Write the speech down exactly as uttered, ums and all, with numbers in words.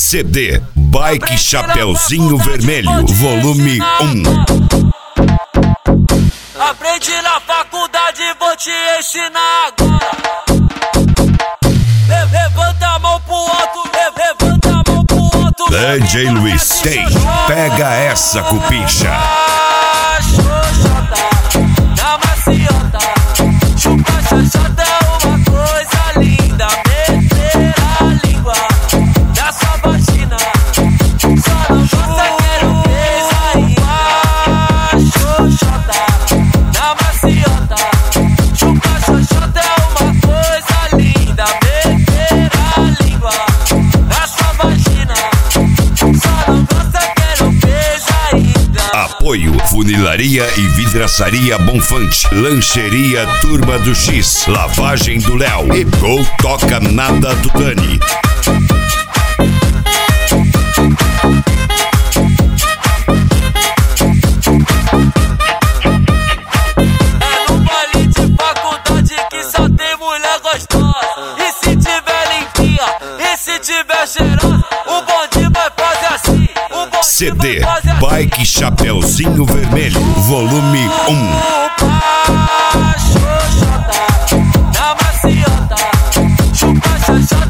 C D Bike Chapeuzinho Vermelho, volume um. Aprendi na faculdade, vou te ensinar agora. Levanta a mão pro alto, levanta a mão pro alto. D J Luiz tem, pega essa cupincha. Xoxota, na maciota, chupa xoxota é uma coisa linda. Meter a língua na sua vagina, só não gosta quero beijo aí. Xoxota, na maciota, chupa xoxota é uma coisa linda. Meter a língua na sua vagina, só não gosta quero beijo ainda. Apoio Funilaria e Vidraçaria Bonfante, Lancheria Turma do X, Lavagem do Léo e Gol Toca Nada do Dani. É no baile de faculdade que só tem mulher gostosa. E se tiver limpinha, e se tiver cheirosa, o bonde vai fazer assim. O bonde C D vai fazer assim. Bike Chapeuzinho Vermelho, volume um. Chupa xoxota, na maciota, chupa xoxota.